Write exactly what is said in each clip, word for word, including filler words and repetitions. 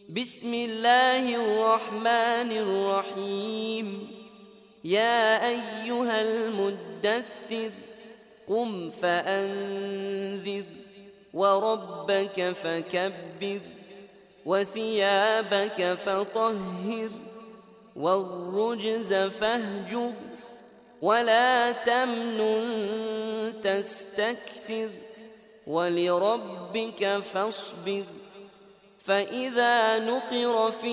بسم الله الرحمن الرحيم. يا أيها المدثر قم فأنذر وربك فكبر وثيابك فطهر والرجز فاهجر ولا تمنن تستكثر ولربك فاصبر. فإذا نقر في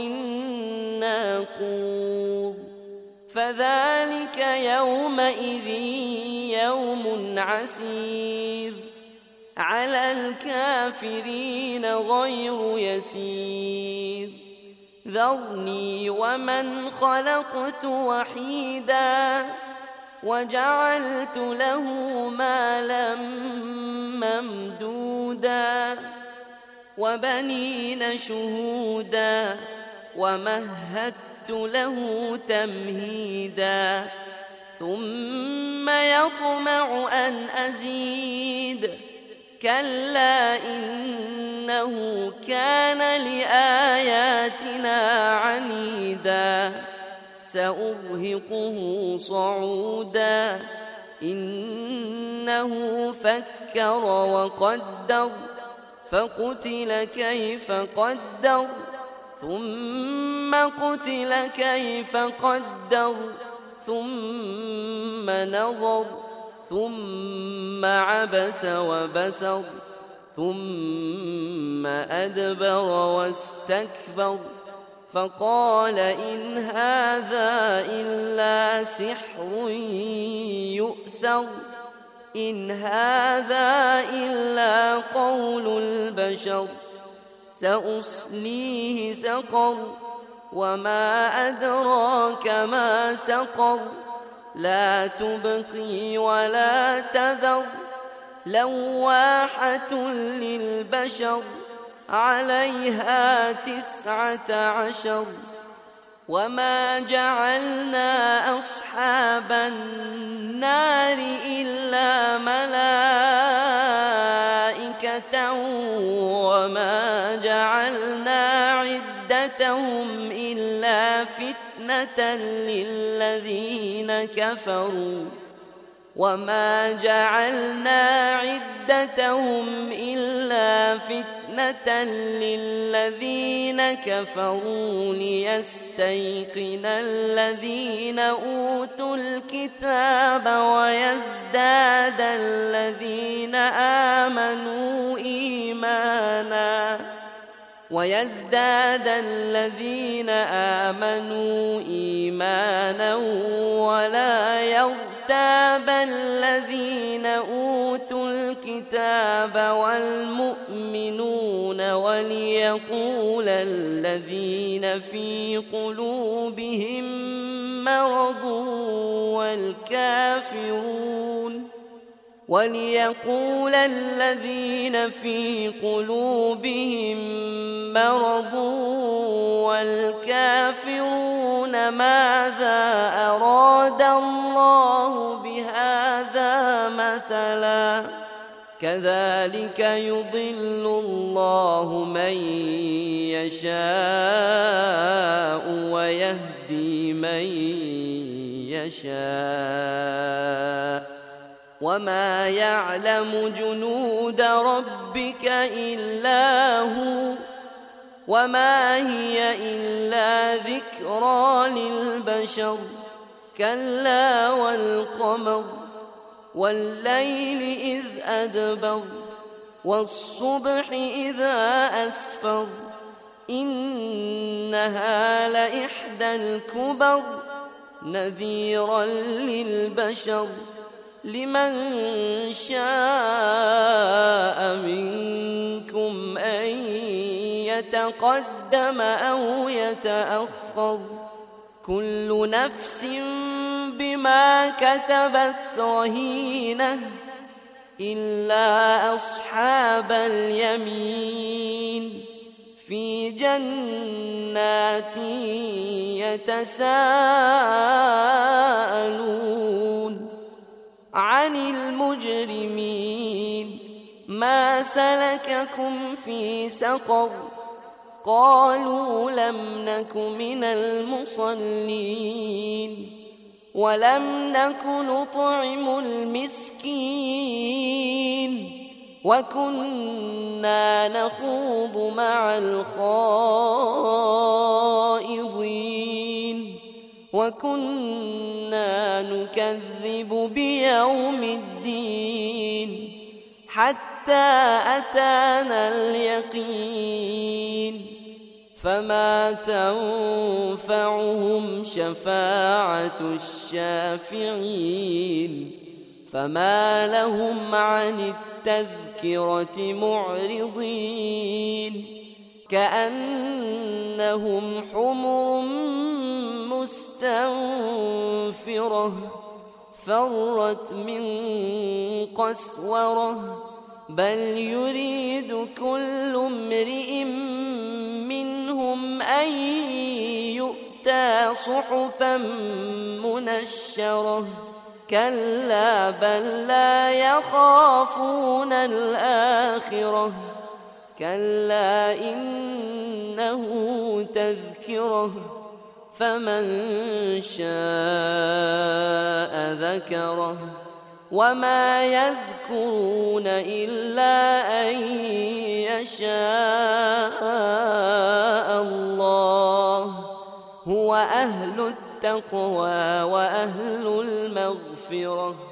الناقور فذلك يومئذ يوم عسير على الكافرين غير يسير. ذرني ومن خلقت وحيدا وجعلت له مالا ممدودا وبنين شهودا ومهدت له تمهيدا ثم يطمع أن أزيد كلا إنه كان لآياتنا عنيدا سأرهقه صعودا إنه فكر وقدر فقتل كيف قدر ثم قتل كيف قدر ثم نظر ثم عبس وبسر ثم أدبر واستكبر فقال إن هذا إلا سحر يؤثر إن هذا إلا قول البشر سأصليه سقر وما أدراك ما سقر لا تبقي ولا تذر لواحة للبشر عليها تسعة عشر. وما جعلنا أصحاب النار إلا ملائكة وما جعلنا عدتهم إلا فتنة للذين كفروا وما جعلنا عدتهم إلا فتنة للذين كفروا ليستيقن الذين أوتوا الكتاب ويزداد الذين آمنوا إيمانا ويزداد الذين آمنوا إيمانا ولا يرتاب الذين أوتوا الكتاب والمؤمنون وليقول الذين في قلوبهم مرض والكافرون وليقول الذين في قلوبهم مرض والكافرون ماذا أراد الله بهذا مثلا كذلك يضل الله من يشاء ويهدي من يشاء وما يعلم جنود ربك إلا هو وما هي إلا ذكرى للبشر كلا والقمر والليل إذ أدبر والصبح إذا أسفر إنها لإحدى الكبر نذيرا للبشر لمن شاء منكم أن يتقدم أو يتأخر كل نفس بما كسبت رهينة إلا أصحاب اليمين في جنات يتساءلون عن المجرمين ما سلككم في سقر قالوا لم نك من المصلين ولم نك نطعم المسكين وكنا نخوض مع الخائضين وكنا نكذب بيوم الدين حتى أتانا اليقين فما تنفعهم شفاعة الشافعين فما لهم عن التذكرة معرضين كأنهم حمر مستنفرة فرت من قسورة بل يريد كل امرئ منهم أن يؤتى صحفا منشرة كلا بل لا يخافون الآخرة كلا إنه تذكرة فمن شاء ذكره وما يذكرون إلا أن يشاء الله هو أهل التقوى وأهل المغفرة